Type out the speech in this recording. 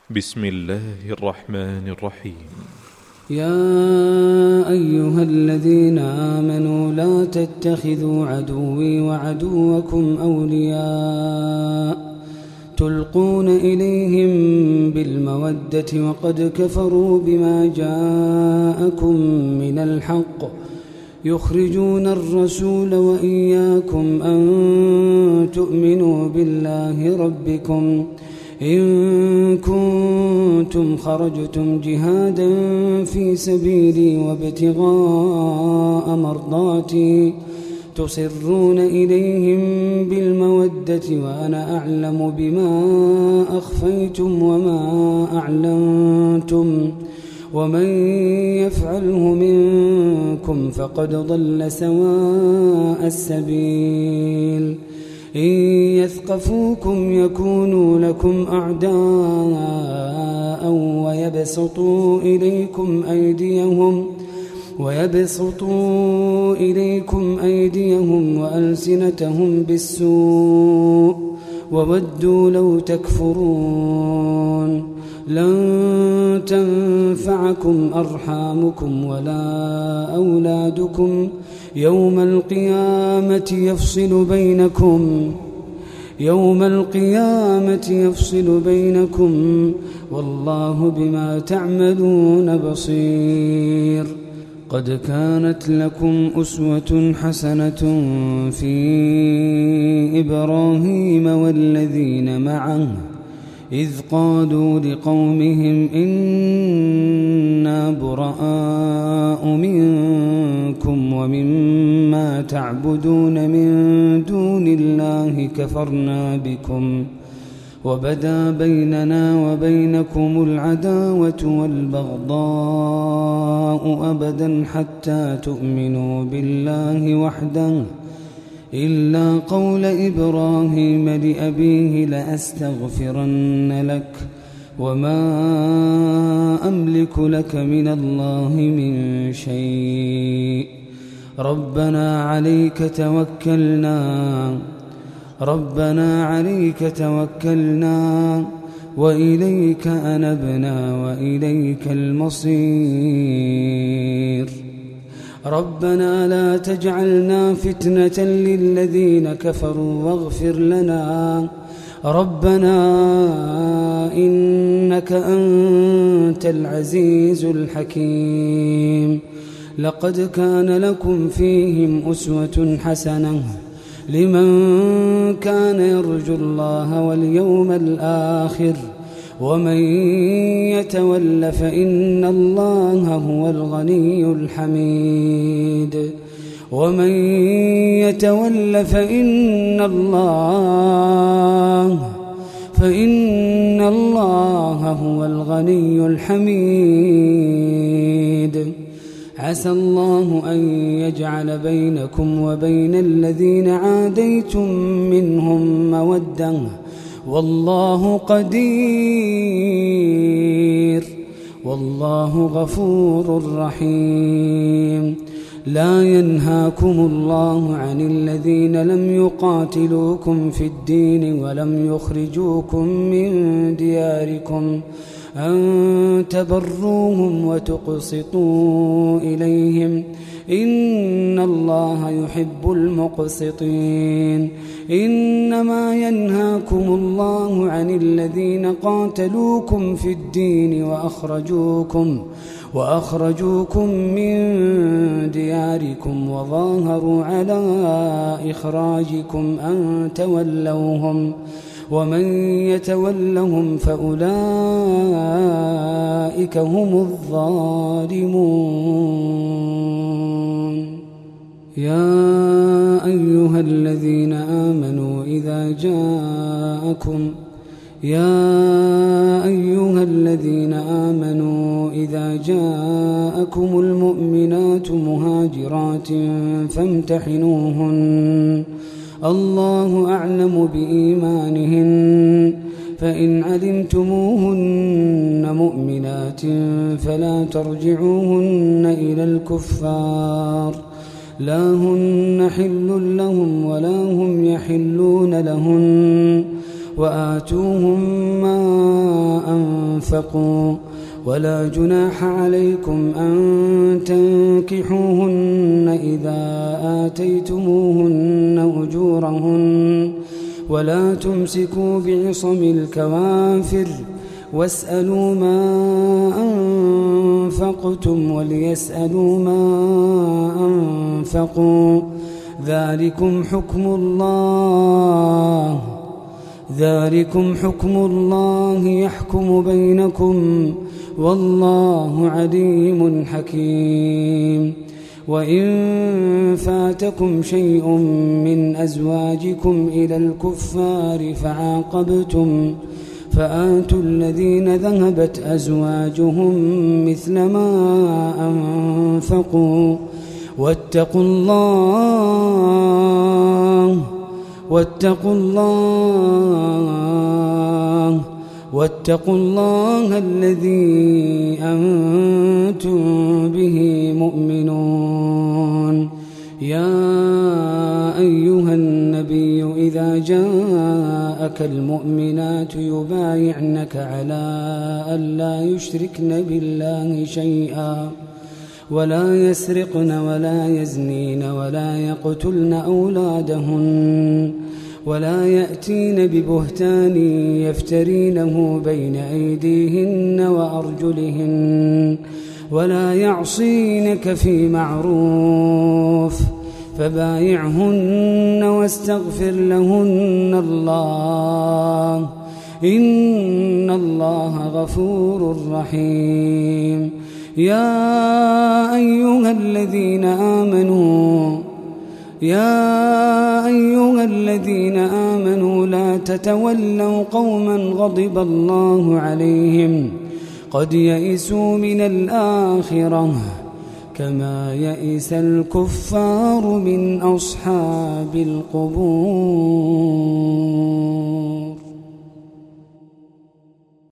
بسم الله الرحمن الرحيم. يا أيها الذين آمنوا لا تتخذوا عدوي وعدوكم أولياء تلقون إليهم بالمودة وقد كفروا بما جاءكم من الحق يخرجون الرسول وإياكم أن تؤمنوا بالله ربكم إن كنتم خرجتم جهادا في سبيلي وابتغاء مرضاتي تصرون إليهم بالمودة وأنا أعلم بما أخفيتم وما أعلنتم ومن يفعله منكم فقد ضل سواء السبيل إن يثقفوكم يكونوا لكم أعداء ويبسطوا إليكم أيديهم وألسنتهم بالسوء وودوا لو تكفرون لن تنفعكم أرحامكم ولا أولادكم يوم القيامة يفصل بينكم والله بما تعملون بصير. قد كانت لكم أسوة حسنة في إبراهيم والذين معه إذ قالوا لقومهم إنا براء منكم ومما تعبدون من دون الله كفرنا بكم وبدا بيننا وبينكم العداوة والبغضاء أبدا حتى تؤمنوا بالله وحده إلا قول إبراهيم لأبيه لأستغفرن لك وما أملك لك من الله من شيء ربنا عليك توكلنا وإليك أنبنا وإليك المصير ربنا لا تجعلنا فتنة للذين كفروا واغفر لنا ربنا إنك أنت العزيز الحكيم. لقد كان لكم فيهم أسوة حسنة لمن كان يرجو الله واليوم الآخر ومن يتول فإن الله هو الغني الحميد فإن الله هو الغني الحميد. عسى الله أن يجعل بينكم وبين الذين عاديتم منهم مودة والله قدير والله غفور رحيم. لا ينهاكم الله عن الذين لم يقاتلوكم في الدين ولم يخرجوكم من دياركم أن تبروهم وتقسطوا إليهم إن الله يحب المقسطين. إنما ينهاكم الله عن الذين قاتلوكم في الدين وأخرجوكم من دياركم وظاهروا على إخراجكم أن تولوهم ومن يتولهم فأولئك هم الظالمون. يا أيها الذين آمنوا إذا جاءكم المؤمنات مهاجرات فامتحنوهن الله أعلم بإيمانهن فإن علمتموهن مؤمنات فلا ترجعوهن إلى الكفار لا هن حل لهم ولا هم يحلون لهن وآتوهم ما أنفقوا ولا جناح عليكم أن تنكحوهن إذا آتيتموهن أجورهن ولا تمسكوا بعصم الكوافر واسألوا ما أنفقتم وليسألوا ما أنفقوا ذلكم حكم الله يحكم بينكم والله عليم حكيم. وإن فاتكم شيء من أزواجكم إلى الكفار فعاقبتم فآتوا الذين ذهبت أزواجهم مثل ما أنفقوا واتقوا الله الذي أنتم به مؤمنون. يا أيها النبي إذا جاءك المؤمنات يبايعنك على ألا يشركن بالله شيئا ولا يسرقن ولا يزنين ولا يقتلن أولادهن ولا يأتين ببهتان يفترينه بين أيديهن وأرجلهن ولا يعصينك في معروف فبايعهن واستغفر لهن الله إن الله غفور رحيم. يا أيها الذين آمنوا لا تتولوا قوما غضب الله عليهم قد يئسوا من الآخرة كما يئس الكفار من أصحاب القبور.